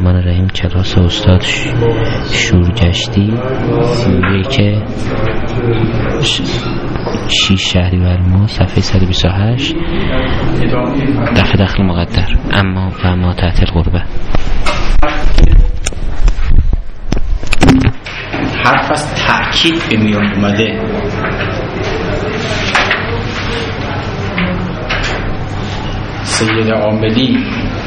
الرحمن الرحیم، کلاس استاد شورگشتی 31 6 شهریور ماه، صفحه 128، دخل مقدر. اما فما تحت القربه. حرف از تأکید به میان اومده. سید عاملی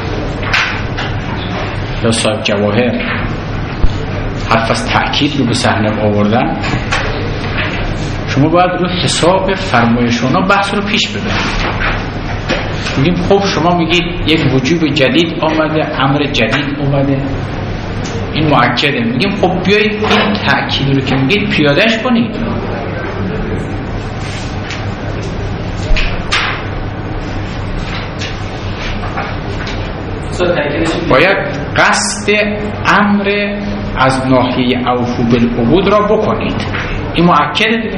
یا صاحب جواهر حرف از تأکید رو به صحنه آوردن. شما باید رو حساب فرمایشونا بحث رو پیش ببرید. میگیم خب شما میگید یک وجوب جدید آمده، امر جدید اومده، این مؤکده. میگیم خب بیایید این تأکید رو که میگید پیادهش کنید. باید قصد امر از ناحیه اوفو بالعقود را بکنید. این مؤکده دیگه.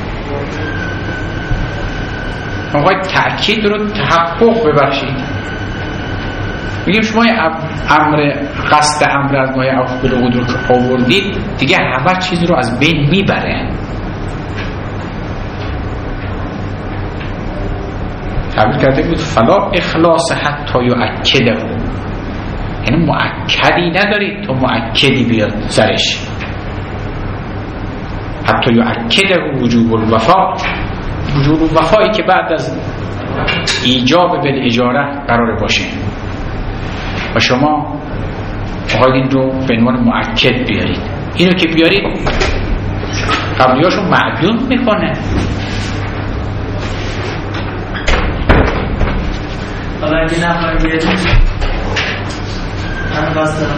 باید تأکید رو تحقق ببخشید. میگیم شما قصد امر از ناحیه اوفو بالعقود رو که آوردید دیگه همه چیز رو از بین میبره. تعبیر کرده بود فلا اخلاص حتی یؤکده، یعنی مؤکدی ندارید تو مؤکدی بیاد سرش. حتی یؤکده وجوب الوفا، وجوب الوفایی که بعد از ایجاب بالاجاره قرار باشه و شما باید این رو به عنوان مؤکد بیارید. اینو که بیارید قبلیاشو معدوم میکنه. حالا اگه نفر بیارید من قصدم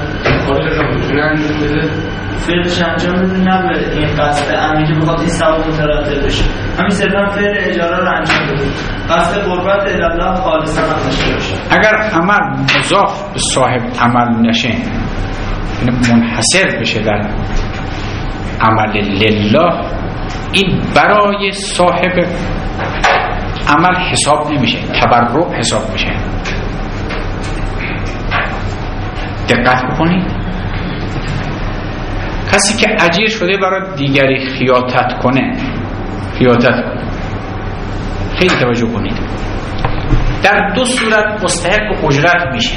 فعلش انجام بده، نه به این قصد امری که بخواد این ثواب مترتب بشه. همین صرفا فعل اجاره رو انجام بده، قصد قربت الله خالصا نشه باشه. اگر عمل مضاف به صاحب عمل نشه، یعنی منحصر بشه در عمل لله، این برای صاحب عمل حساب نمیشه، تبرع حساب میشه. دقت بکنید. کسی که اجیر شده برای دیگری خیانت کنه، خیلی توجه کنید، در دو صورت مستحق اجرت میشه.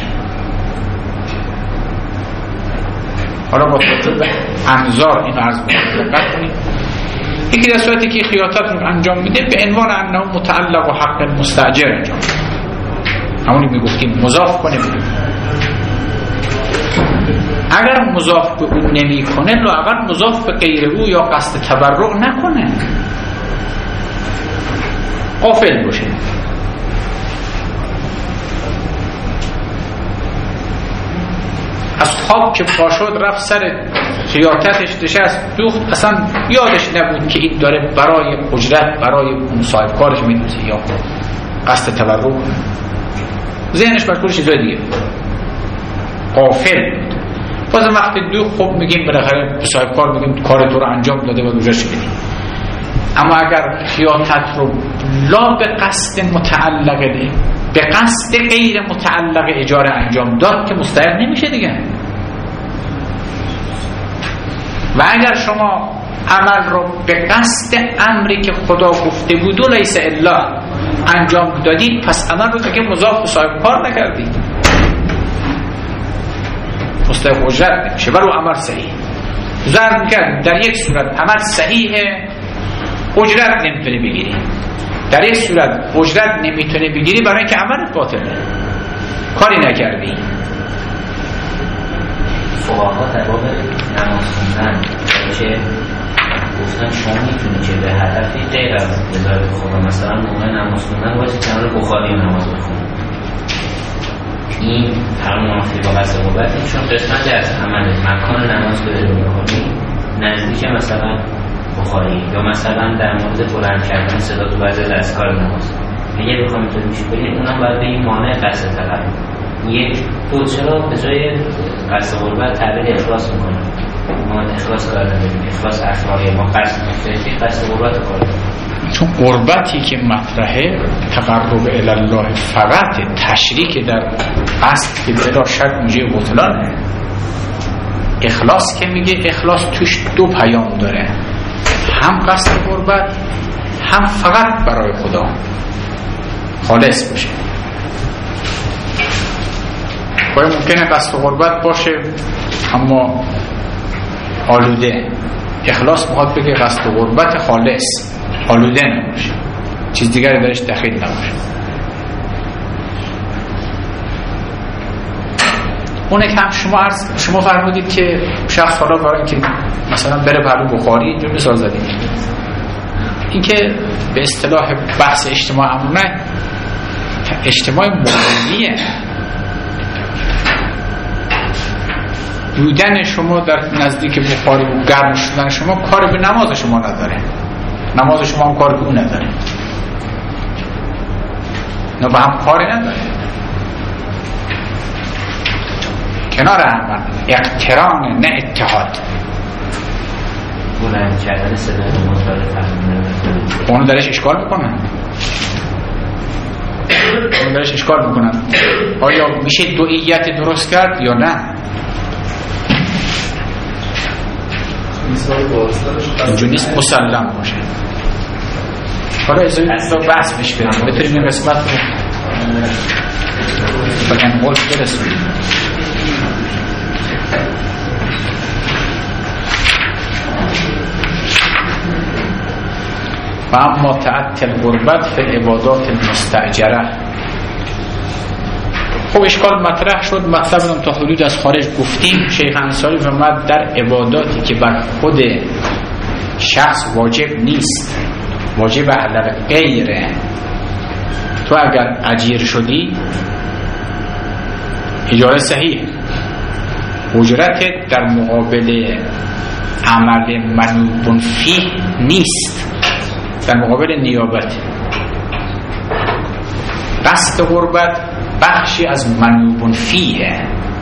حالا با توجه به انظار این عرض میکنید، دقت کنید. یکی در صورتی که خیانت رو انجام میده به عنوان انه متعلق و حق مستاجر انجام میده، همونی میگفتیم مضاف کنه بده. اگر مضاف به اون نمی کنه لااقل مضاف به غیر او یا قصد تبرع نکنه، غافل باشه. از خواب که پاشد رفت سر خیاطتش نشست دوخت، اصلا یادش نبود که این داره برای اجرت برای اون صاحب کارش میدوزه یا قصد تبرع کنه، ذهنش مشغول چیزای دیگه، غافل بود. باز وقتی خب میگیم بالاخره به صاحب کار میگیم کار تو رو انجام داده و گذاشت بدیم. اما اگر خیانت رو لا به قصد متعلقه به قصد غیر متعلق اجاره انجام داد که مستحق نمیشه دیگه. و اگر شما عمل رو به قصد امری که خدا گفته بود و لیس الا انجام دادید، پس عمل رو دیگه مضاف به صاحب کار نکردید، مستحق اجرت نمیشه. برو عمل صحیح ضرب میکرد. در یک صورت عمل صحیحه، اجرت نمیتونه بگیری. در یک صورت اجرت نمیتونه بگیری برای اینکه عملت باطله، کاری نکردی. فقها در باب نماز خوندن که گفتن شما میتونی که به هدفی غیر از رضایت خدا، مثلا موقع نماز خوندن باید کنار بخاری نماز بخونید، این همونافی با قصد قربت، چون قسمت از عمل مکان نماز به بخاری نزدیک مثلا بخاری، یا مثلا در مورد بلند کردن صدا تو بعضی اذکار نماز اگه بخوام اینطوری میشه بگیم اونم باید به این مانع قصد تقرب. یک دو چرا به جای قصد قربت تعبیر اخلاص میکنه؟ ما اخلاص کار نداریم، اخلاص اخلاقی ما قصد قربت کار داریم. چون قربتی که مطرحه تقرب الله فقط، تشریک در قصد که بلا شک موجب بطلانه. اخلاص که میگه اخلاص توش دو پیام داره، هم قصد قربت هم فقط برای خدا خالص باشه. باید ممکنه قصد قربت باشه اما آلوده. اخلاص میخواد بگه قصد قربت خالص، آلوده نباشه، چیز دیگری درش دخیل نباشه. اونه که هم شما فرمودید که شخص حالا برای اینکه مثلا بره پهلو بخاری اینجور مثال زدید، این که به اصطلاح بحث اجتماع امونه اجتماع مولویه. بودن شما در نزدیک بخاری و گرم شدن شما کار به نماز شما نداره، نماز شما هم کار به اون نداره، نه با هم کاری نداره. کنار هم اقتران نه اتحاد. بلند کردن صدای نماز برای تحمیل اونو درش اشکال میکنن، اونو درش اشکال میکنن. آیا میشه دوئیت درست کرد یا نه؟ اینجور نیست مسلم باشه. حالا ازایی بحث بش بریم بتونیم این قسمت رو بگن قلت برسونیم. و اما تعطل قربت فی عبادات المستأجره. خب اشکال مطرح شد، مطلب تا حدود از خارج گفتیم. شیخ انصاری فرمود در عباداتی که بر خود شخص واجب نیست، واجب علی غیره، تو اگر اجیر شدی اجاره صحیح، اجرت در مقابل عمل منوب فیه نیست، در مقابل نیابت. قصد قربت بخشی از منوب فیه.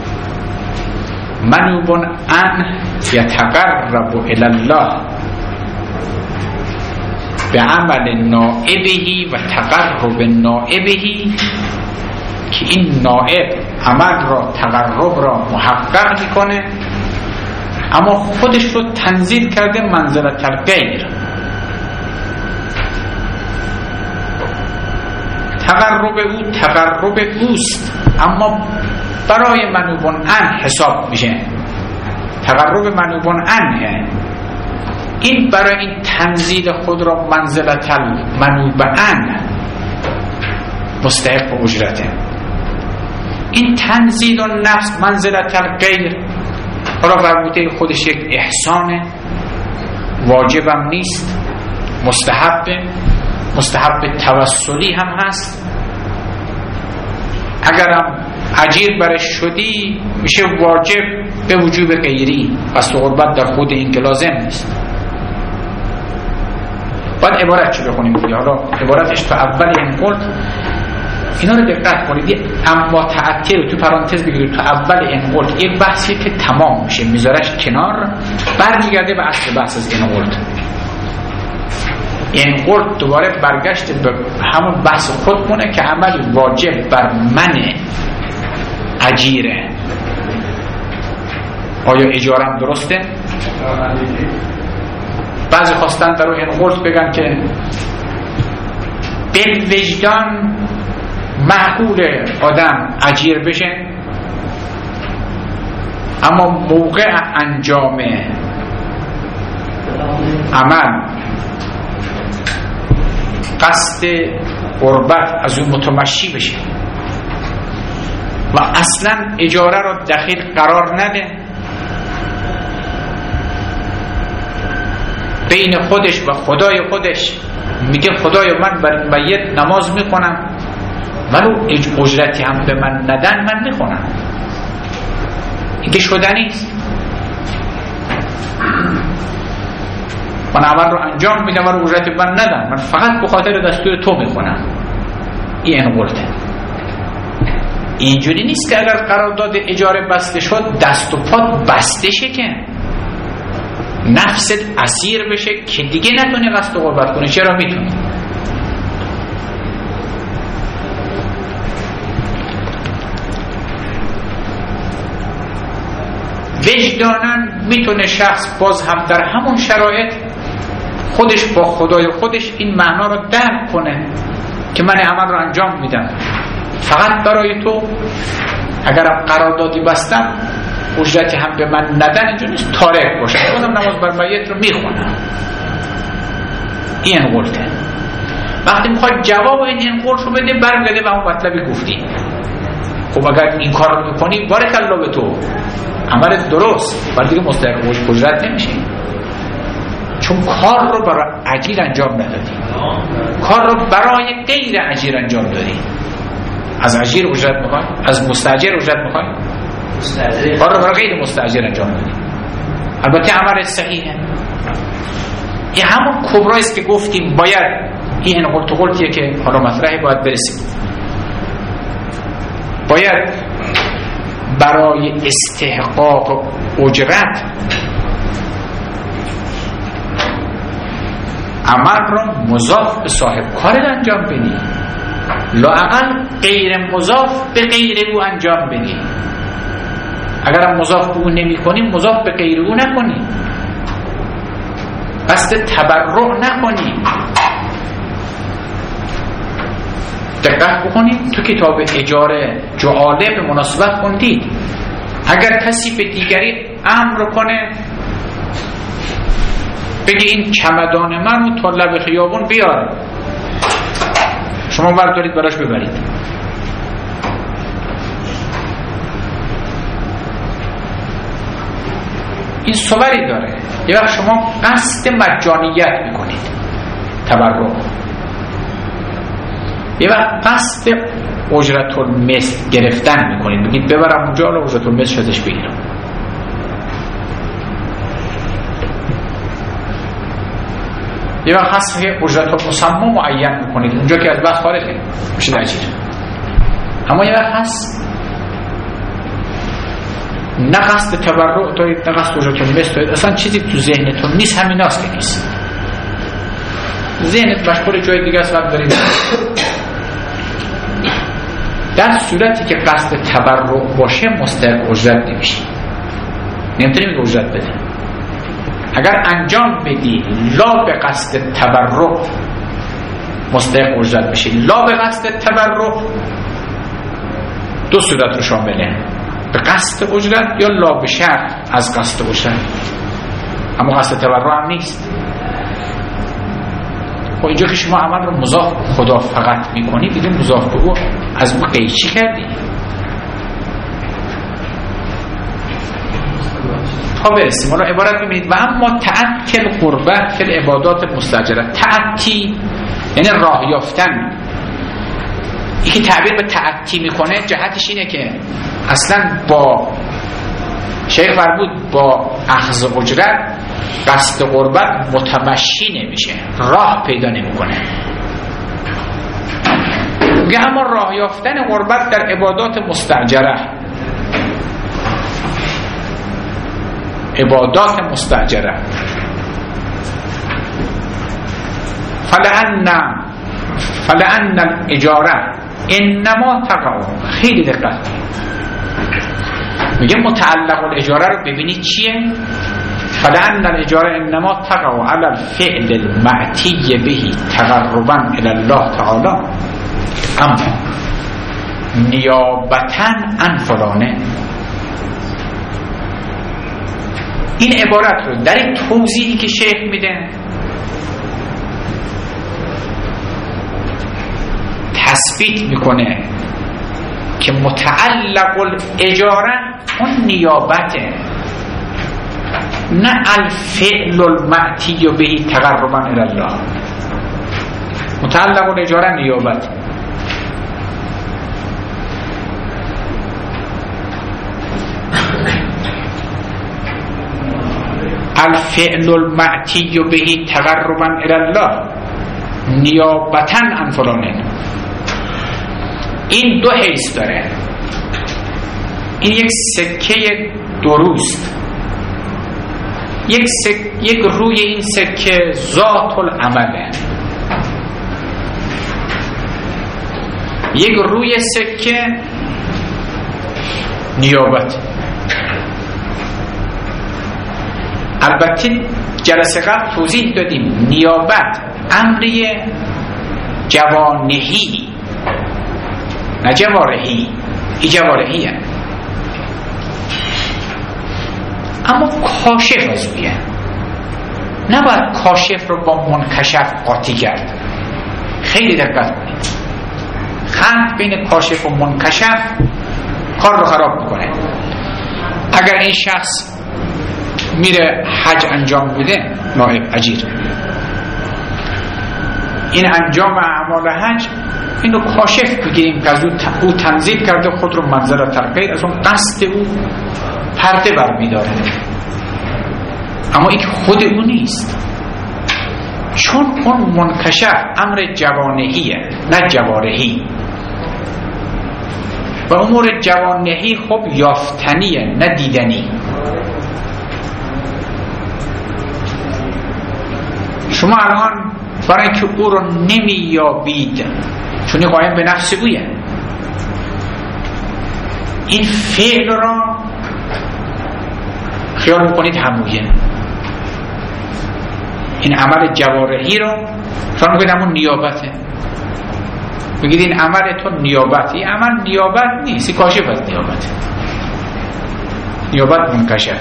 منوب ان یتقرب الی الله به عمل نائبهی و تقرب نائبهی، که این نائب عمل را تقرب را محقق میکنه اما خودش رو تنزیل کرده منزلت الغیر. تقرب او تقرب اوست اما برای منوبون ان حساب میشه، تقرب منوبون انه. این برای این تنزیل خود را منزلت المنوب ان مستحق اجرته. این تنزیل النفس منزلت الغیر حالا برموته خودش یک احسانه، واجبم نیست، مستحب توسلی هم هست. اگرم اجیر برش شدی میشه واجب به وجوب غیری، پس قربت در خود این که لازم نیست. باید عبارت چی بخونیم؟ حالا عبارتش تو اول این قلت اینا رو دقت کنید. اما تعطیل رو تو پرانتز بگیرید، تو اول این قلت یک بحثی که تمام میشه میذارش کنار، برمیگرده به اصل بحث از این قلت. این قلت دوباره برگشت به همون بحث خودمونه که عمل واجب بر من اجیره. آیا اجارم درسته؟ بعضی خواستن در این قلت بگن که به وجدان معقول آدم اجیر بشه اما موقع انجام عمل قصد قربت از اون متمشی بشه و اصلا اجاره رو دخیل قرار نده، بین خودش و خدای خودش میگه خدای من بر میت نماز میخونم ولو اجرتی هم به من ندن من میخونم. این که شدنی است. من عمل رو انجام میدم و اجرتی من ندن، من فقط به خاطر دستور تو میخونم. این قلته. اینجوری نیست که اگر قرارداد اجاره بسته شد دست و پات بسته شه که نفست اسیر بشه که دیگه نتونه قصد قربت کنه. چرا میتونه؟ وجدانن میتونه شخص باز هم در همون شرایط خودش با خدای خودش این معنا رو درک کنه که من عمل رو انجام میدم فقط برای تو، اگرم قراردادی بستم اجرتی هم به من ندن، اینجا نیست تارک باشه، بازم نماز بر میت رو میخونم. این انقلته. وقتی میخوای جواب این انقل رو بده برگرده به اون مطلبی گفتی. خب اگر این کار رو میکنی بارک الله به تو، عملت درست، ولی دیگه مستحق اجرت نمیشه، چون کار رو برای اجیر انجام ندادی، کار رو برای غیر اجیر انجام دادی. از اجیر اجرت میخوای؟ از مستاجر اجرت میخوای؟ کار رو برای غیر مستاجر انجام دادی. البته عمل صحیحه. این همون کبرایی است که گفتیم باید این قلتیه که حالا مطرحه باید برسیم. باید برای استحقاق اجرت عمل را مضاف به صاحب کار انجام بدی، لااقل غیر مضاف به غیر او انجام بدی. اگر مضاف به او نمی کنی مضاف به غیر او نکنی، قصد تبرع نکنی. دقت بکنید تو کتاب اجاره جعاله به مناسبت خوندید اگر کسی به دیگری امر کنه بگی این چمدان منو تا لب خیابون بیار، شما بردارید براش ببرید، این صوری داره. یه وقت شما قصد مجانیت میکنید، تبرع، یه وقت قصد اجرت المثل گرفتن میکنید، بگید ببرم اونجا رو اجرت المثل شدش بگیرم. یه وقت هست که اجرت المسمى معین میکنید، اونجا که از بحث خارجه میشه اجیر. اما یه وقت هست نه قصد تبرع دارید نه قصد اجرت المثل دارید، اصلا چیزی تو ذهنتون نیست، همین هست که نیست، ذهنت مشغول جای دیگه است. وقت دارید در صورتی که قصد تبرع باشه مستحق اجرت نمیشه، نمیتونی اجرت بده. اگر انجام بدی لا به قصد تبرع مستحق اجرت میشه، لا به قصد تبرع دو صورت رو شامله، به قصد اجرت یا لا به شرط از قصد اجرت، اما قصد تبرع هم نیست. و اینجا که شما عمل رو مضاف خدا فقط میکنی دیگه مضاف به او از او قیچی کردی. تا برسیم حالا عبارت ببینید و اما تعطی القربت فی العبادات مستاجره. تعطی یعنی راه یافتن. یکی تعبیر به تعطی میکنه جهتش اینه که اصلا با شیخ فرمود با اخذ اجرت قصد قربت متمشی نمیشه، راه پیدا نمیکنه. میگه اما راه یافتن قربت در عبادات مستاجره، عبادات مستاجره فلأن الاجاره انما تقع، خیلی دقت میگه متعلق الاجاره رو ببینید چیه. فلأن الاجاره انما تقع على الفعل المعتی به تقربا الى الله تعالی، اما نیابتا عن فلانه. این عبارت رو در این توضیحی که شیخ میده تثبیت میکنه که متعلق الاجاره اون نیابته، نه الفعل المعتی به تقربا الی الله. متعلق الاجاره نیابت. الفعل المعتی به تقربا الی الله نیابتا عن فلانه. این دو حیث داره. این یک سکه دروست، یک روی این سکه ذات العمله، یک روی سکه نیابت. البته جلسه قبل توضیح دادیم نیابت امر جوانهی نه جوارحی، این جوارحیه، اما کاشف از اویه. نباید کاشف رو با منکشف قاطی کرد. خیلی دقت کنید، خلط بین کاشف و منکشف کار رو خراب میکنه. اگر این شخص میره حج انجام بده، نائب اجیر، این انجام اعمال حج اینو کاشف بگیریم که از او تنزیل کرده خود رو منزل ترغیر، از اون قصد او پرده برمیداره، اما این خود او نیست، چون اون منکشف امر جوانهیه نه جوارحی، و امور جوانهی خب یافتنیه نه دیدنی. شما الان برای اینکه او رو نمیابید چون قایم به نفس اویه، این فعل را خیال میکنید همویه، این عمل جوارحی رو خیال میکنید همون نیابته، بگید این عمل تو نیابت، این عمل نیابت نیست، این کاشف از نیابته، نیابت منکشف.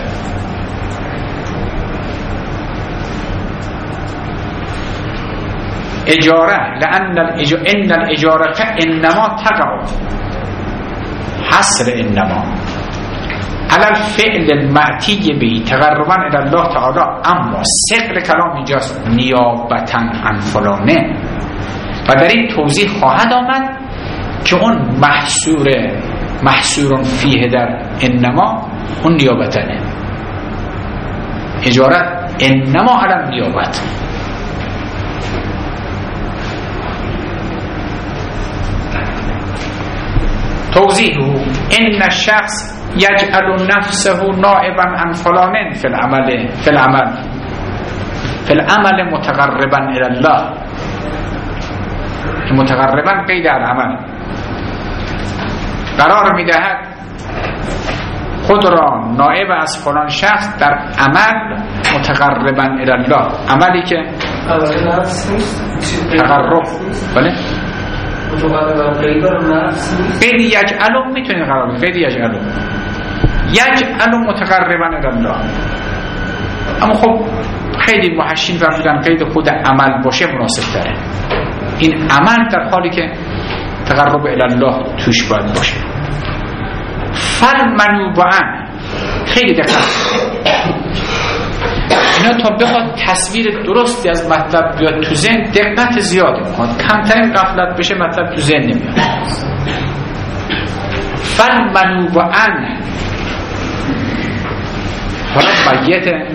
اجاره لأن ان الاجاره انما تقع حصر انما على الفعل المعتی به تقربا الى الله تعالی، اما ثقل کلام اینجاست نیابتا عن فلانه، و در این توضیح خواهد آمد که اون محصور فیه در انما اون نیابتنه، اجارت انما علی نیابت. توضیح ان الشخص یجعل نفسه نائبا عن فلان فی العمل متقربا الی الله، متقربا قید العمل قرار میدهد خود را نائب از فلان شخص در عمل متقربا الی الله، عملی که تقرب، بله قید یجعلو میتونید قرار بدید، قید یجعلو متقربا الی الله، اما خب خیلی محشین فرمودن قید خود عمل باشه مناسب تره، این عمل در حالی که تقرب الی الله توش باید باشه. فالمنوبان خیلی دقت، اینا تا بخواد تصویر درستی از مطلب بیاد تو ذهن دقت زیادی میخواد، کمترین غفلت بشه مطلب تو ذهن نمیاد. فالمنوبان حالا میته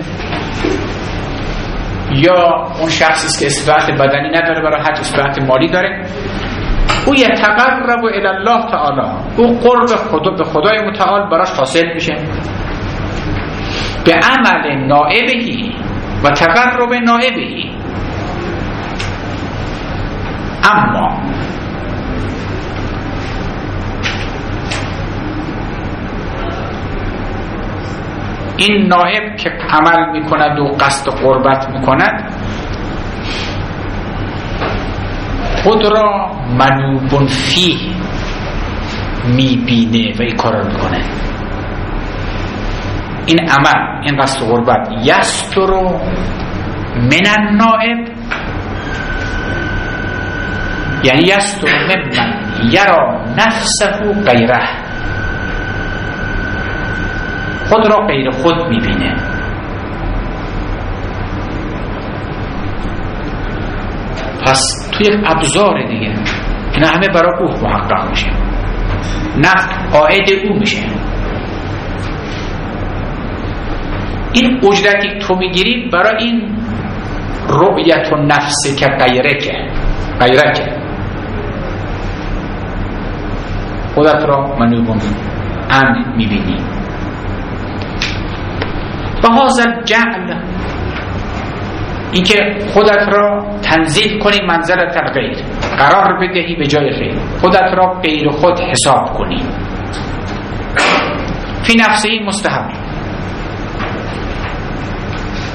یا اون شخصی که استطاعت بدنی نداره برای حج، استطاعت مالی داره، او یتقرب الی الله تعالی، او قرب به خدای متعال براش حاصل میشه به عمل نائبهی و تقرب نائبهی. اما این نائب که عمل میکند و قصد قربت میکند خود را منوبون فیه میبینه و این کار رو میکنه، این عمل، این قصد قربت یسترو من النائب، یعنی یسترو ممن یرا نفسه غیره، خود را غیر خود میبینه. پس توی یک ابزار دیگه اینا همه برای او محقق میشه، نفت عائد او میشه. این اجرتی تو میگیری برای این رؤیت و نفس که غیره خودت را منوبون ان میبینی. و هذا جعل، این که خودت را تنزیل کنی منزلت الغیر، قرار بدهی به جای غیر، خودت را غیر خود حساب کنی، فی نفسه مستحب،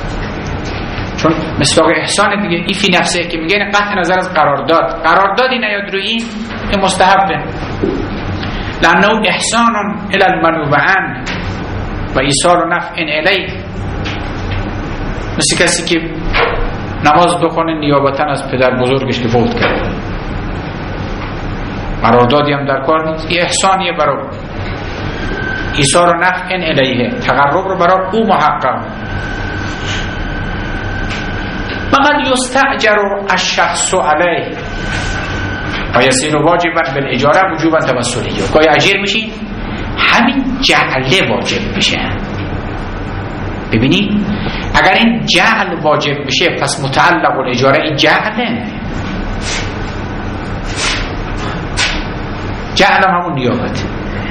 چون مصداق احسان دیگه. این فی نفسه که میگه قطع نظر از قراردادی نیاد روی این مستحبه. لانه احسان الی المنوب عنه و ایصال نفع الیه. مثل کسی که نماز بخونه نیابتا از پدر بزرگش که فوت کرده، قراردادی هم در کار نیست، این احسانیه برای ایصال نفع الیه، تقرب رو برای او محقق. فقط یستأجر الشخص علیه و یصیر واجبا بالاجاره وجوبا توسلیه. گاهی اجیر میشی همین جعل واجب میشه. ببینید اگر این جعل واجب میشه پس متعلق الاجاره این جعله. جعل همون نیابته.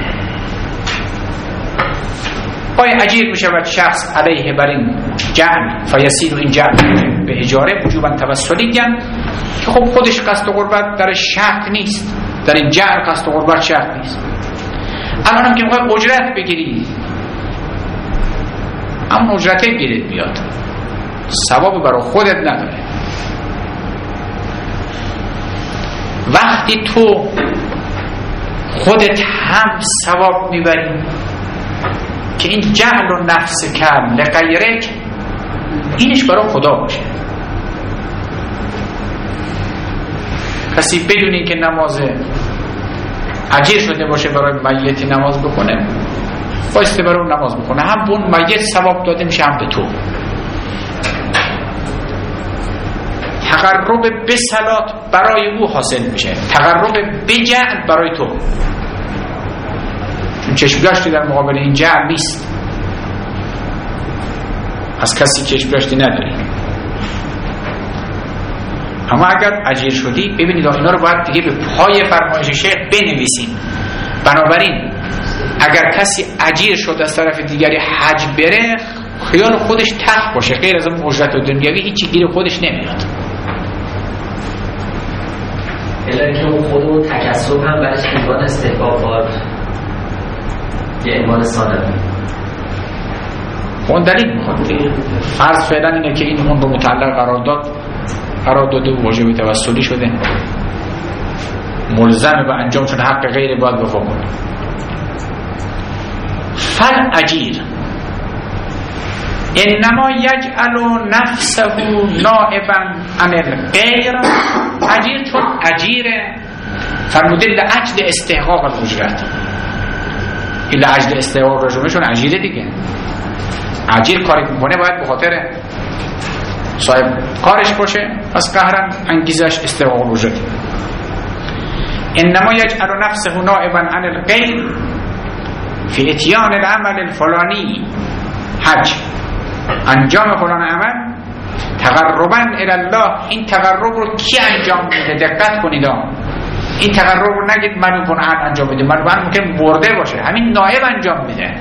گاهی اجیر میشه و شخص علیه بر این جعل فیصیر این جعل به اجاره وجوبا توسلی گن که خب خودش قصد قربت در شک نیست، در این جعل قصد قربت شک نیست. الان هم که میخوای اجرت بگیری اما اجرته گیرت بیاد، ثواب برای خودت نداره. وقتی تو خودت هم ثواب میبری که این جعل و نفس کم لغیرک اینش برای خدا باشه. کسی بدون این که نماز اجیر شده باشه برای میتی نماز بکنه بایسته برای اون نماز بکنه، هم به اون میت ثواب داده میشه هم به تو. تقرب به صلات برای او حاصل میشه، تقرب به جعل برای تو، چون چشم‌داشتی در مقابل این جعل نیست. از کسی چشم‌داشتی نداری. اما اگر اجیر شدی ببینید اینا رو باید دیگه به پای فرمایش شیخ بنویسیم. بنابراین اگر کسی اجیر شد از طرف دیگری حج بره خیال خودش تخت باشه، غیر از اون اجرت دنیوی هیچی گیر خودش نمیاد. الا که اون خودمون تکسب هم برش عنوان استحباب بار یه عنوان صادقی اون دلیل میخواد دیگه. فرض فعلا اینه که این اون رو متعلق قرار داده و واجب توسلی شده، ملزم به انجام، چون حق غیر باید وفا کنه. فل اجیر انما یجعل نفسه نائبا عن الغیر. اجیر چون اجیره فرموده لعجل استحقاق الاجرت، این لعجل استحقاق رجومه چون اجیره دیگه. اجیر کاری میکنه باید به خاطر صاحب کارش باشه، پس قهرن انگیزش استحقاق الاجرت. انما یجعل نفسه نائبا عن الغیر فی اتیان العمل الفلانی، حج انجام فلان عمل تقربا الی الله. این تقرب رو کی انجام میده؟ دقت کنید، این تقرب رو نگید منو بنعن انجام میده، منو ممکن برده باشه، همین نائب انجام میده.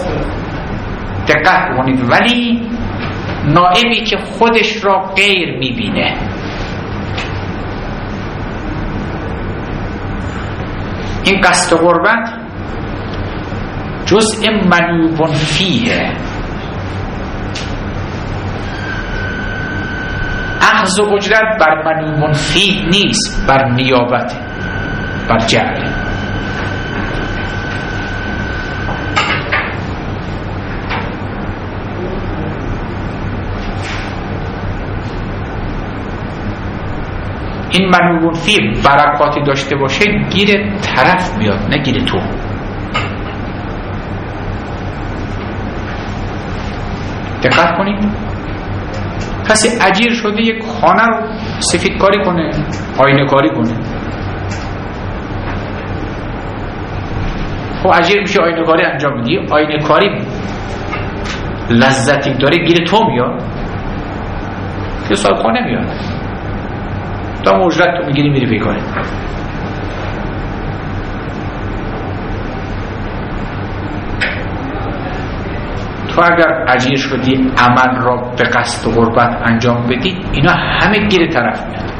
دقت کنید. ولی نائبی که خودش را غیر میبینه، این قصد قربت جزء منوب فیه. اخذ و اجرت بر منوب فیه نیست، بر نیابت، بر جعل. این منوب فیه برکاتی داشته باشه گیر طرف میاد نه گیر تو. دقت کنید. کسی اجیر شده یک خانه رو سفید کاری کنه، آینه کاری کنه، خب اجیر میشه آینه کاری انجام میدی. آینه کاری لذتی داره گیر تو میاد که صاحب خانه میاد، تا اجرت تو میگیری میری بیکاره. تو اگر اجیر شدی عمل را به قصد و قربت انجام بدی اینا همه گیر طرف میاد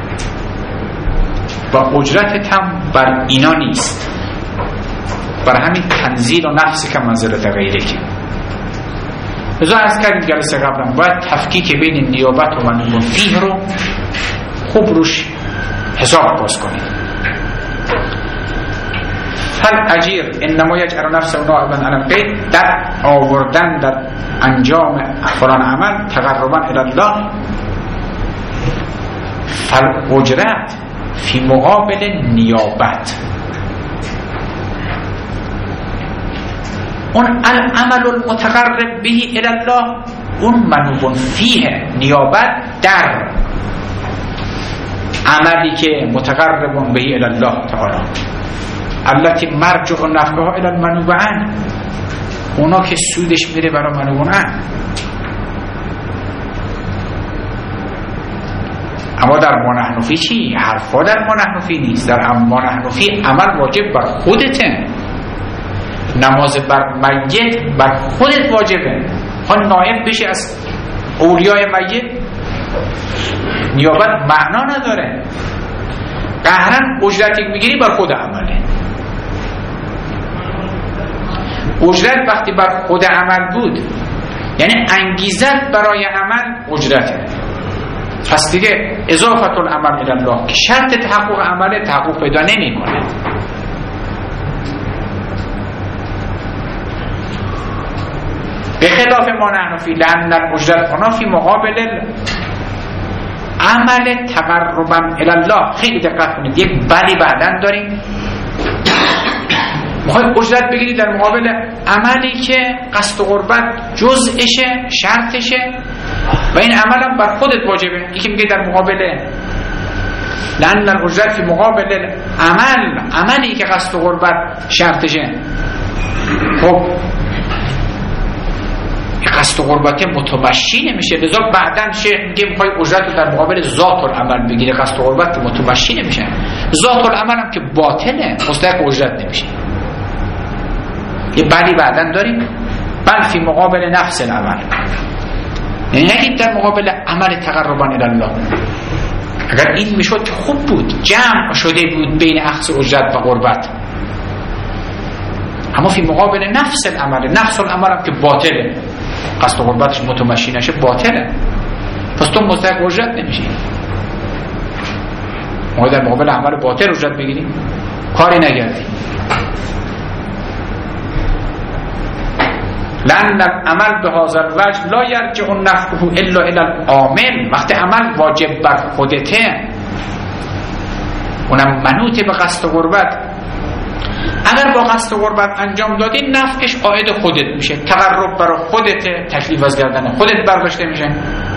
و اجرتت هم بر اینا نیست. بر همین تنزیل و نفسی که منزلت غیره که لذا از کردیم جلسه قبلا باید تفکیک بین نیابت و منوب فیه رو خوب روش حساب باز کنید. فالاجیر انما یجعل نفسه نائبا علی الغیر، در آوردن در انجام فلان عمل تقربا الی الله. فالاجرت فی مقابل نیابت، اون العمل المتقرب به الی الله اون منوب فیه، نیابت در عملی که متقرب به الی الله تعالی، التي مرجع نفعها الی المنوب عنه، اونا که سودش میره برای منوب عنه. اما در ما نحن فی چی؟ حرفا در ما نحن فی نیست. در ما نحن فی عمل واجب بر خودته، نماز بر میت بر خودت واجبه. آن نائب بشی از اولیای میت نیابت معنا نداره. قهرن اجرتی میگیری بر خود عمله. اجرت وقتی بر خود عمل بود یعنی انگیزت برای عمل اجرته. پس دیگه اضافت العمل الی الله که شرط تحقق عمل تحقق پیدا نمیکنه. به خلاف ما نحن فی لأن الاجرت هنا فی مقابل عمل تقربا الی الله. خیلی دقت کنید، یک بلی بعدن داریم، میخواید اجرت بگیرید در مقابل عملی که قصد و قربت جزءشه، شرطشه و این عمل هم بر خودت واجبه. یکی میگه در مقابل لأن الاجرت فی مقابل عملی که قصد و قربت شرطشه. خب قصد و قربت متمشی نمیشه، لذا بعدن شیخ میگه میخوای اجرت رو در مقابل ذات العمل بگیره، قصد و قربت متمشی نمیشه. ذات العمل هم که باطله مستحق اجرت نمیشه. یه بلی بعدن داریم، بل فی مقابل نفس العمل، یعنی نگید در مقابل عمل تقربا الی الله. اگر این میشد که خوب بود، جمع شده بود بین اخذ اجرت و قربت. اما فی مقابل نفس العمل، نفس العمل هم که باطله، قصد و قربتش متمشی نشه باطله، پس تو مستحق اجرت نمیشی. ما در مقابل عمل باطل اجرت بگیریم کاری نگردیم. لأن العمل به هذا الوجه لا یرجع نفعه الا الی العامل. وقتی عمل واجب بر خودته، اونم منوط به قصد و قربت، اگر با قصد و قربت انجام دادی نفعش عائد خودت میشه، تقرب برای خودت، تکلیف از گردن خودت برداشته میشه،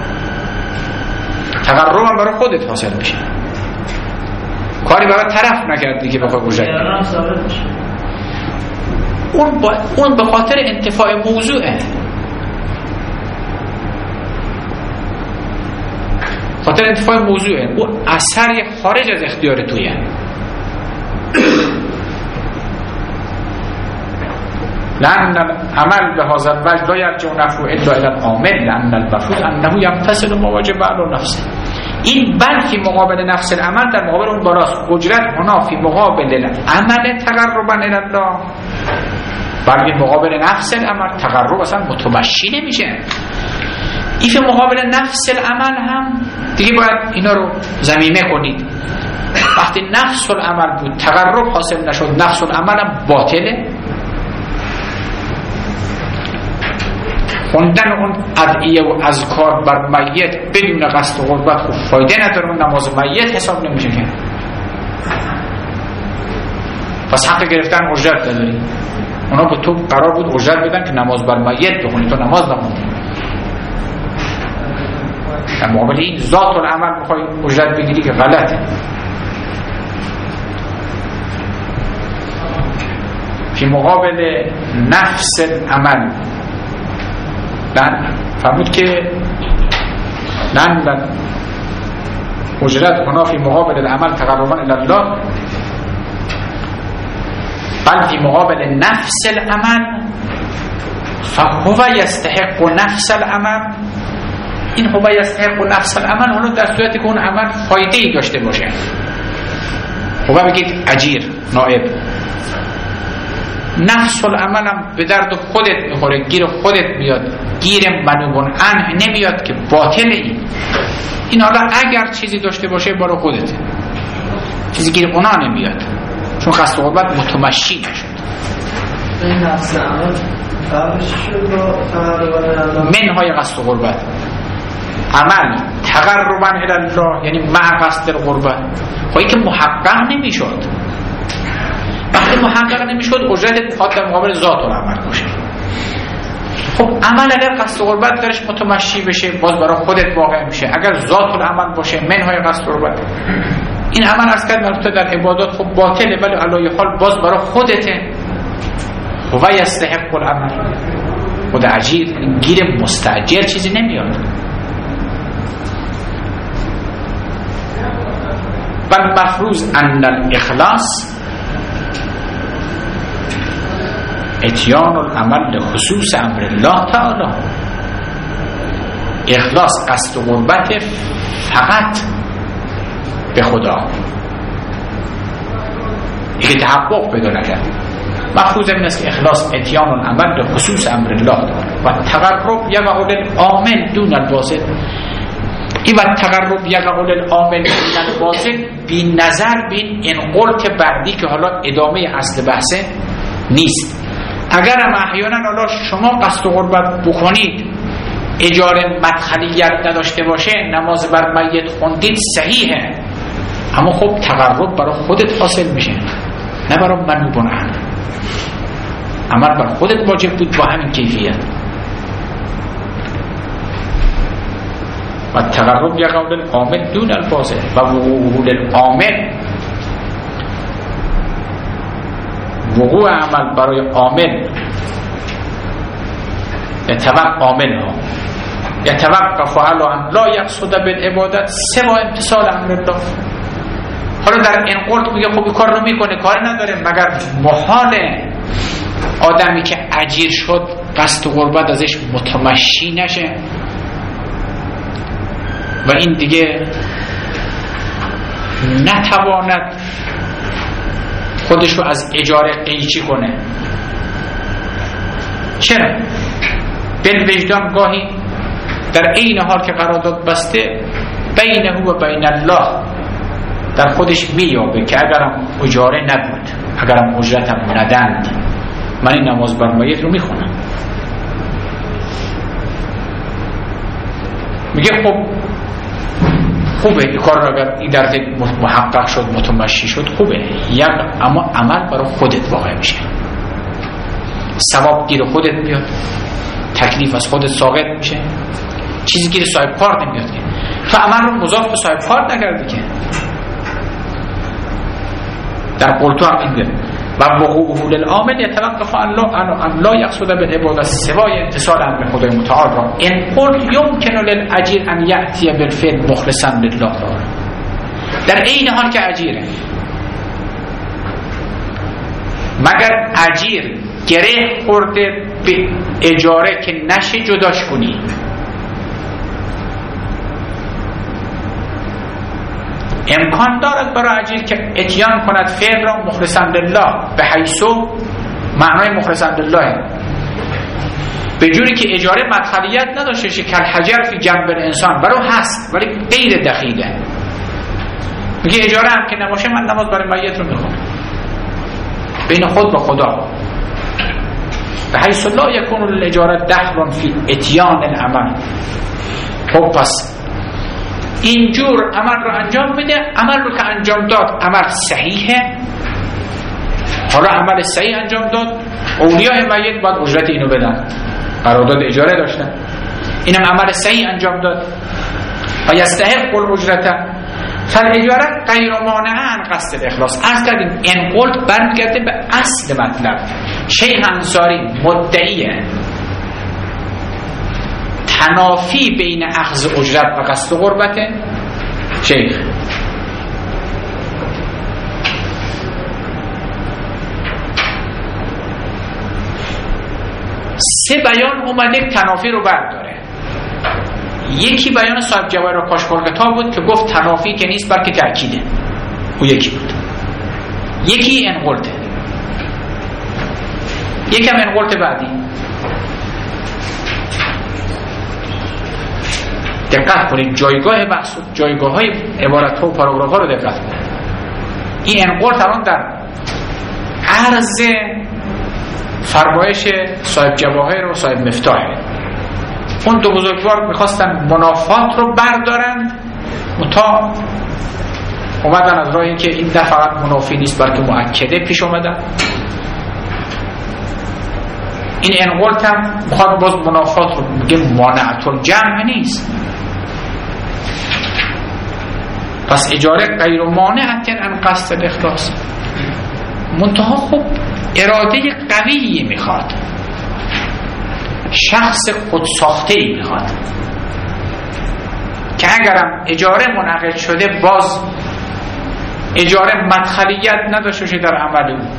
تقرب هم برای خودت حاصل میشه، کاری برای طرف نکردی که بخوای اجرت بگیری. اون به خاطر انتفاع موضوعه، خاطر انتفاع موضوعه، اون اثر خارج از اختیار تویه. لأن العمل به هذا الوجه لا یرجع نفعه الا الی العامل لأن المفروض انه یمتثل ما وجب علی نفسه. این بل فی مقابل نفس العمل در مقابل اون بالاست. اجرت هنا فی مقابل العمل تقربا الی الله، بلکه مقابل نفس العمل تقرب اصلا متمشی نمیشه. این فی مقابل نفس العمل هم دیگه باید اینا رو ضمیمه کنید. وقتی نفس العمل بود تقرب حاصل نشد، نفس العمل هم باطله. خوندن اون ادعیه و اذکار بر میت بدون قصد و قربت خوب فایده نداره، اون نماز میت حساب نمیشه که. پس حق گرفتن اجرت نداری. اونا به تو قرار بود اجرت بدن که نماز بر میت بخونی، تو نماز نخوندی. در مقابل این ذات العمل میخوای اجرت بگیری که غلطه. فی مقابل نفس العمل فرمود که لأن اجرت هنا فی مقابل العمل تقربا الی الله بل فی مقابل نفس العمل فهو یستحق نفس العمل. این هو یستحق نفس العمل اونو در صورتی که اون عمل فایده ای داشته باشه. هو بگید اجیر، نائب، نفس العملم به درد خودت میخوره، گیر خودت میاد، گیر منوبون عنه نمیاد که باطله. این حالا اگر چیزی داشته باشه برای خودته، چیزی گیر اونا نمیاد، چون قصد قربت متمشی نشد. این نفس عمل فرقش شد با تقربان منهای قصد قربت عمل تقربا الی الله، یعنی مع قصد القربت. خواهی که محقق نمیشد، وقتی محقق نمیشد اجرت میخواد در مقابل ذات العمل باشه. خب عمل اگر قصد قربت درش متمشی بشه باز برای خودت واقع میشه، اگر ذات العمل باشه منهای قصد قربت. این عمل از کرد مربوطه در عبادات خب باطله، ولی علایه حال باز برای خودته. و یستحق العمل، خود عجیب گیر مستعجل چیزی نمیاد. بل مفروض ان الاخلاص اتیان العمل لخصوص امر الله تعالی. اخلاص قصد و قربت فقط به خدا، این تحقق پیدا نکرد. مفروض این است که اخلاص اتیان العمل لخصوص امر الله و تقرب یقع للعامل دون الواصل. این و تقرب یقع للعامل دون الواصل بی نظر بین این قلت بعدی که حالا ادامه اصل بحثه نیست. اگر هم احیانا حالا شما قصد و قربت بکنید اجاره مدخلیت نداشته باشه، نماز بر میت خوندید صحیحه، اما خب تقرب برای خودت حاصل میشه نه برای منوبون عنه. عمل بر خودت واجب بود با همین کیفیت. و تقرب یقع للعامل دون الفاضل و وقوع للعامل، وقوع عمل برای عامل یتوقف علی ان لا یقصد بالعبادت سوى امتثال امر الله. حالا در این قرد میگه خب این کار رو میکنه، کار نداره، مگر محاله آدمی که اجیر شد قصد و قربت ازش متمشی نشه و این دیگه نتواند خودش رو از اجاره قیچی کنه. چرا؟ بالوجدان گاهی در عین حال که قرارداد بسته بینه و بین الله در خودش میابه که اگرم اجاره نبود، اگرم اجرتم ندند، من این نماز بر میت رو میخونم. میگه خب خوبه این کار رو اگر این در محقق شد متمشی شد خوبه، اما عمل برای خودت واقع میشه، ثواب گیر خودت میاد، تکلیف از خودت ساقط میشه، چیزی گیر صاحب کار نمیاد که تو عمل رو مضاف به صاحب کار نکردی که. در قلتو هم اینده و وقوعه للعامل یتوقف ان لا یقصد بالعبادت سوای امتثال امر خدای متعال را ان قل یمکن للاجیر ان یأتی بالفعل مخلصا لله تعالی. در عین حال که اجیره، مگر اجیر گره خورده به اجاره که نشه جداش کنی، امکان دارد برای اجیر که اتیان کند فعل را مخلصا لله، به حیثو معنای مخلصا لله به جوری که اجاره مدخلیت نداشته شه، کل حجر فی جنب الانسان، برای هست ولی غیر دخیله. میگه اجاره هم که نباشه من نماز برای میت رو میخونم بین خود و خدا، به حیث لا یکون الاجاره دخل فی اتیان العمل. خب پس اینجور عمل رو انجام بده، عمل رو که انجام داد عمل صحیحه، حالا عمل صحیح انجام داد، اولیاء میت باید اجرت اینو بدن، قرارداد اجاره داشتن، اینم عمل صحیح انجام داد و یستحق الاجرت. فالاجاره غیر مانعه عن قصد الاخلاص. عرض کردیم این قول برمیگرده به اصل مطلب. شیخ انصاری مدعیه تنافی بین اخذ اجرت و قصد قربت. شیخ سه بیان اومده تنافی رو برداره. یکی بیان صاحب جواهر کاشف‌ال کتاب بود که گفت تنافی که نیست بلکه تأکیده، او یکی بود. یکی این قلته یکم انقلت بعدی دقت کنید، جایگاه بحث، جایگاه های عبارت ها و پاراگراف ها رو دقت کنید. این انقلت الان در عرض فرمایش صاحب جواهر و صاحب مفتاحه. اون دو بزرگوار میخواستن منافات رو بردارن تا اومدن از راهی که این نه فقط منافی نیست بلکه مؤکده پیش اومدن. این انقلت هم میخواد باز منافات رو میگه مانعت الجمع نیست، پس اجاره غیر مانعت ان قصد الاخلاص. منتها خب اراده قویی میخواد، شخص خودساخته‌ای میخواد که اگرم اجاره منعقد شده باز اجاره مدخلیت نداشته باشه در عمل او،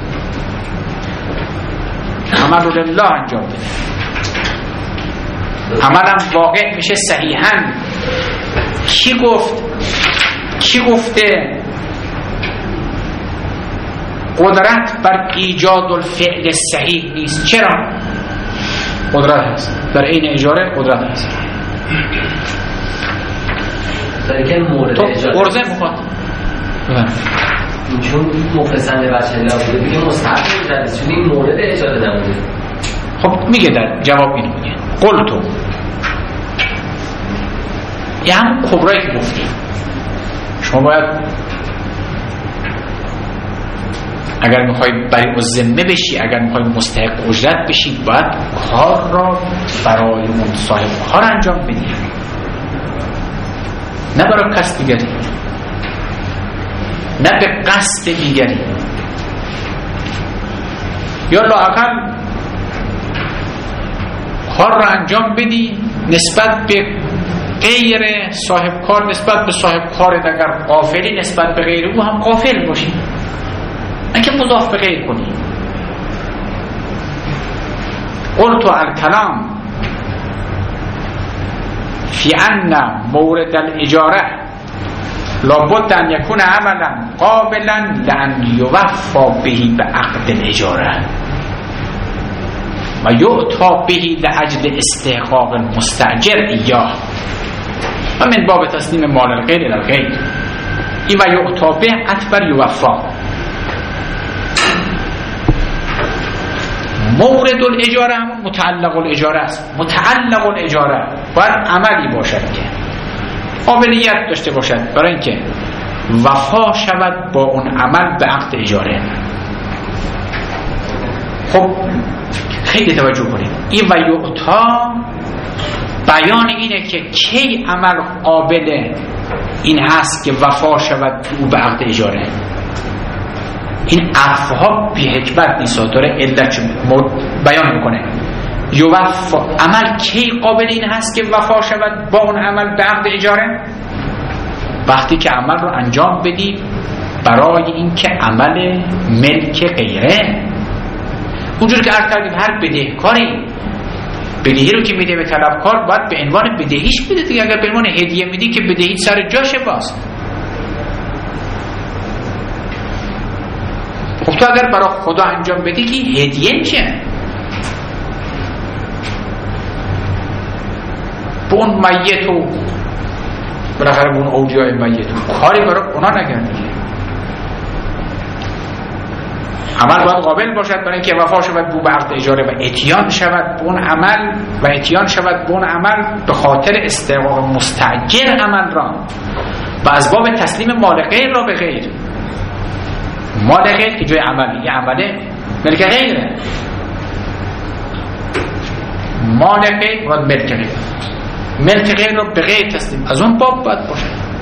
عمل لله انجام بده، عملم واقع میشه صحیحاً. کی گفته قدرت بر ایجاد الفعل صحیح نیست؟ چرا؟ قدرت هست در این اجاره، قدرت هست. که مورد اجاره قرضه میخواد چون مفلسن بچه‌ها بوده بگه مستحق اجاره، چون این مورد اجاره نبوده. خب میگه در جواب اینو میگه قلتو، یه هم کبرایی که گفتیم شما باید اگر میخوای برای ذمه بشی، اگر میخوای مستحق اجرت بشی، باید کار را برای اون صاحب کار انجام بدی، نه برای کس دیگری، نه به قصد دیگری، یا لااقل کار را انجام بدی نسبت به غیر صاحب کار، نسبت به صاحب کار اگر غافلی نسبت به غیر او هم غافل باشی، اینکه مضاف به غیر کنی. قلت الکلام فی ان مورد الاجاره لابد ان یکون عملا قابلا لان یوفا بهی به عقد الاجاره و یعطا بهی لاجل استحقاق المستاجر ایاه و من باب تسلیم مال الغیر الی الغیر. این و یعطا به اکبر یوفا. مورد الاجاره هم متعلق الاجاره است. متعلق الاجاره باید عملی باشد که قابلیت داشته باشد برای اینکه وفا شود با اون عمل به عقد اجاره. خب خیلی توجه کنید، این و یعطا بیان اینه که کی عمل قابل این هست که وفا شود او به عقد اجاره. این عفوها بی حکمت نیست، داره علت بیان میکنه. یوفا عمل کی قابل این هست که وفا شود با اون عمل به عقد اجاره؟ وقتی که عمل رو انجام بدی برای این که عمل ملک غیره. اونجور که عرض کردیم هر بدهکاری بدهی رو که میده به طلبکار باید به عنوان بدهیش بده دیگه. اگر به عنوان هدیه میدی که بدهی سر جاشه باز. خب تو اگر برای خدا انجام بدی که هدیه چه؟ به اون میتو بالاخره به اون اولیای میتو کاری برای اونا نگردی. عمل باید قابل باشد برای اینکه وفا شود به عقد اجاره و اتیان شود به اون عمل و اتیان شود به اون عمل به خاطر استحقاق مستاجر عمل را و از باب تسلیم مال غیر را به غیر. مال غیر که جای عملی، یه عمله ملک غیره. مال غیر باید ملک غیر، ملک غیر را به غیر تسلیم، از اون باب باید باشد.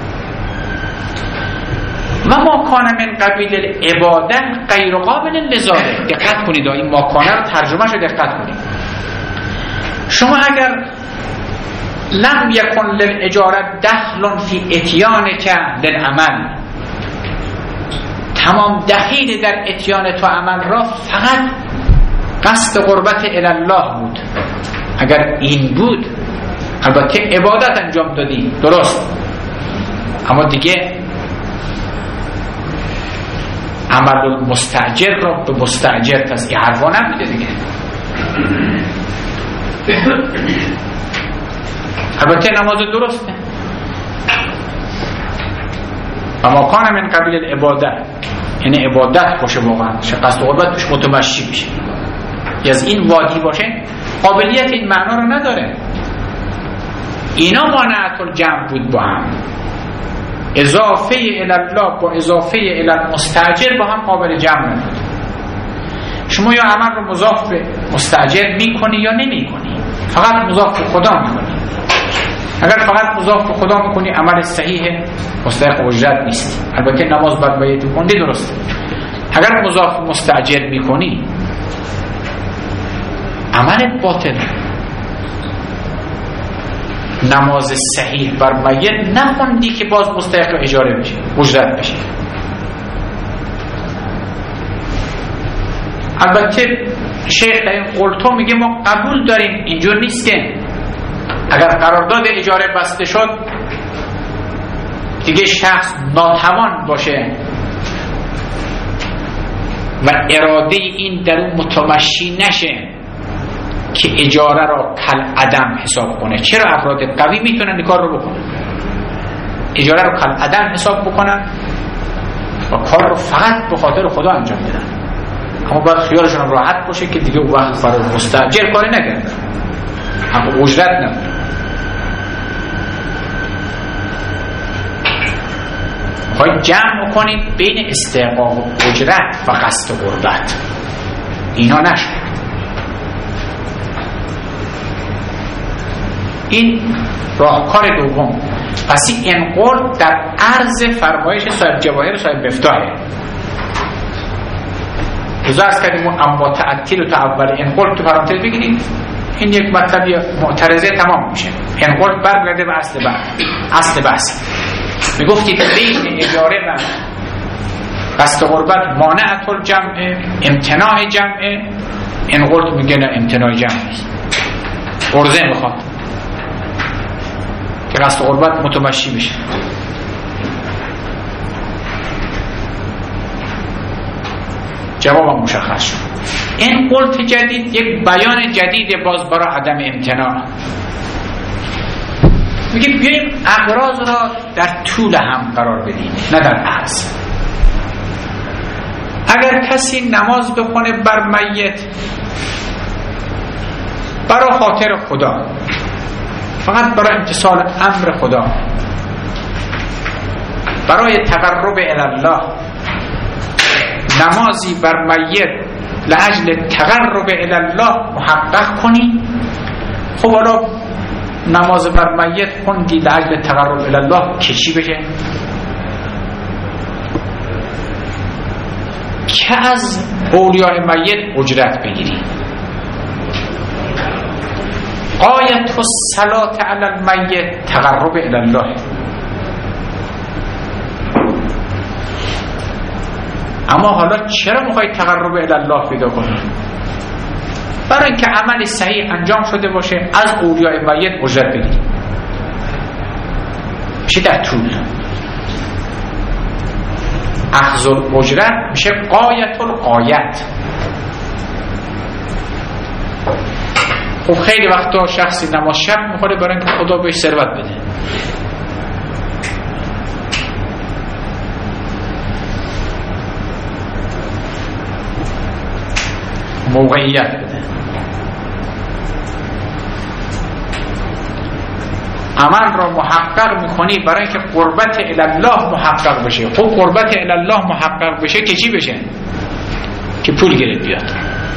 و ما کان من قبیل العباده غیر قابل لذاره. دقت کنید این ما کانه رو ترجمه شو دقت کنید. شما اگر لم یکن للاجاره دخل فی اتیانک للعمل، تمام دخیل در اتیان تو عمل را فقط قصد قربت الله بود، اگر این بود البته عبادت انجام دادی درست، اما دیگه عمل مستاجر را به مستاجر تصدیح حرفا نمیده دیگه. البته نماز درسته اما کان من قبیل العبادت، یعنی عبادت باشه واقعا، قصد قربت توش متمشی بشه، از این وادی باشه، قابلیت این معنا رو نداره. اینا مانعت الجمع بود با هم، اضافه الله با اضافه المستاجر با هم قابل جمع نبود. شما یا عمل رو مضاف به مستاجر میکنی یا نمیکنی، فقط مضاف به خدا میکنی. اگر فقط مضاف به خدا میکنی عمل صحیح مستحق اجرت نیست. البته نماز بر بیت کندی درسته. اگر مضاف به مستاجر میکنی عمل باطل. نماز صحیح بر میت نخوندی که باز مستحق اجاره بشه، اجرت بشه. البته شیخ در این قلتو میگه ما قبول داریم، اینجور نیست که اگر قرارداد اجاره بسته شد دیگه شخص ناتوان باشه و اراده این در اون متمشی نشه که اجاره را کل عدم حساب کنه. چرا افراد قوی میتونن این کار رو بکنن، اجاره رو کل عدم حساب بکنن و کار رو فقط به خاطر خدا انجام بدن، اما باید خیالشون راحت باشه که دیگه اون وقت فرار مستاجر کاری نکردن، اما اجرت نداره. باید جمع کنید بین استحقاق و اجرت و قصد قربت، اینا نشد. این راهکار دوم. پس این قرب در عرض فرمایش صاحب جواهر صاحب مفتاحه. روزا از کردیم اما تعطیل و تعبر این قرب تو پرانتز بگیرید، این یک مطلبی معترضه تمام میشه. این قرب برگرده به اصل بحث. میگفتی که بین اجاره و قصد قربت مانعت الجمع، امتناع جمع. این قرب میگه نه، امتناع جمع نیست، قرضه میخواد که قصد قربت متمشی بشه. جوابم مشخص شد. این قلت جدید یک بیان جدید باز برای عدم امتناع. میگه بیاییم اغراض را در طول هم قرار بدیم، نه در عرض. اگر کسی نماز بخونه بر میت برای خاطر خدا، فقط برای امتثال امر خدا، برای تقرب الله، نمازی بر میت لاجل تقرب الله محقق کنی. خب حالا نماز بر میت خوندی لاجل تقرب الله که چی بشه؟ که از اولیاء میت اجرت بگیری. غایت الصلاة علی المیت تقرب الله. اما حالا چرا میخوای تقرب الله پیدا کنی؟ برای اینکه عمل صحیح انجام شده باشه، از اولیاء میت اجرت بگیری. میشه در طول. اخذ الاجرت میشه غایت الغایت. خب خیلی وقتا شخصی نماز شب میخوره برای اینکه خدا بهش ثروت بده، موقعیت بده. عمل را محقق میکنی برای اینکه قربت الله محقق بشه. خب قربت الله محقق بشه که چی بشه؟ که پول گیرت بیاد،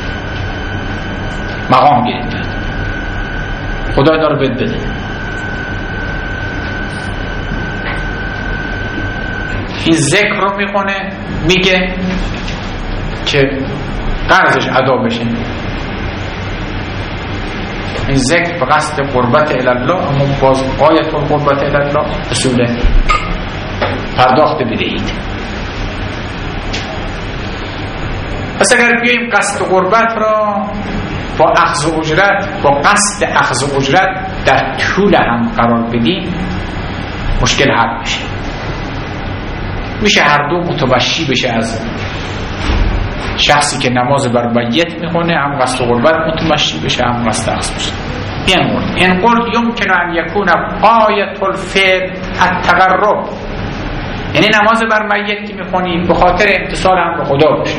مقام گیرت بیاد، خدا داره بهت بده. این ذکر رو میخونه، میگه که قرضش ادا بشه. این ذکر به قصد قربت الله، اما باز غایت قربت الله اصول پرداخت بدهید. پس اگر بیاییم قصد قربت را با اخذ اجرت، با قصد اخذ اجرت در طول هم قرار بدیم، مشکل حل میشه. میشه هر دو متوشی بشه از شخصی که نماز بر میت میخونه هم قصد قربت متمشی بشه هم قصد عقص بشه. این قلت یمکن ان یکون آیت الفعل التقرب، یعنی نماز بر میت که میخونی به خاطر امتثال امر خدا باشه.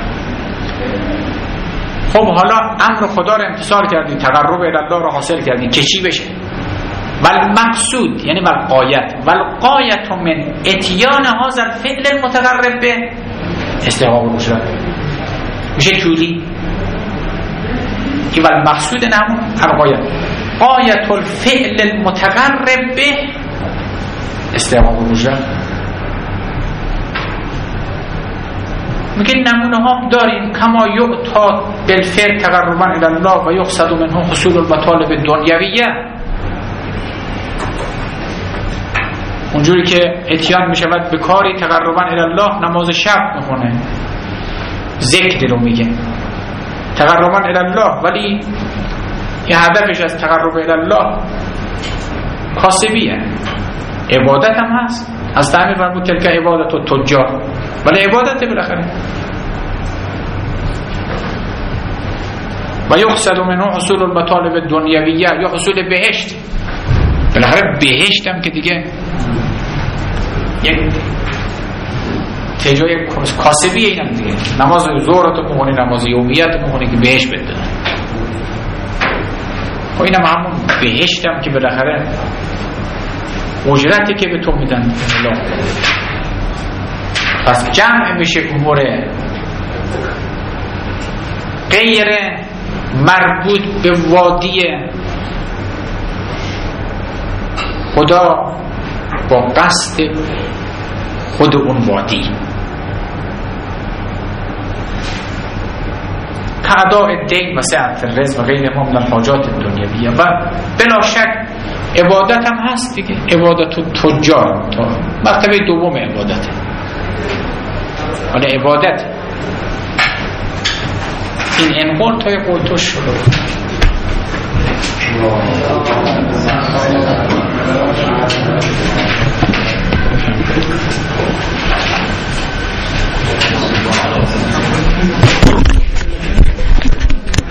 خب حالا امر خدا رو امتثال کردی، تقرب الی الله رو حاصل کردی که چی بشه؟ والمقصود یعنی والغایت، والغایت من اتیان هذا الفعل المتقرب به استحقاق الاجرت میشه طولی که والمقصود نمون الغایت غایت الفعل المتقرب به استحقاق الاجرت. میگه نمونه ها داریم کما یعطا بالفعل تقربا الی الله و یقصد منه حصول المطالب الدنیویه، اونجوری که اتیان میشود به کاری تقربا الی الله، نماز شب میخونه ذکر رو میگه تقربا الی الله، ولی این هدفش از تقرب الی الله کاسبیه، عبادت هم هست. از تعمیر فرمود تلک عبادت و تجار، ولی عبادت بالاخره. و یقصد منه حصول المطالب الدنیویه یا حصول بهشت، بالاخره بهشت هم که دیگه یک تجای کاسبیه. این هم دیگه نماز ظهرت بخونی، نماز یومیت بخونی که بهشت بده، و این هم همون بهشت هم که بالاخره اجرتی که به تو میدن. پس جمع میشه امور غیر مربوط به وادی خدا با قصد خود اون وادی، کاداء دین و سعت الرزق و غیر ما من الحاجات الدنیویه. و بلا شک عبادت هم هست دیگه، عبادت تجار تا مرتبه دوم عبادت، ولی عبادت این انقل تا قلتوش شروع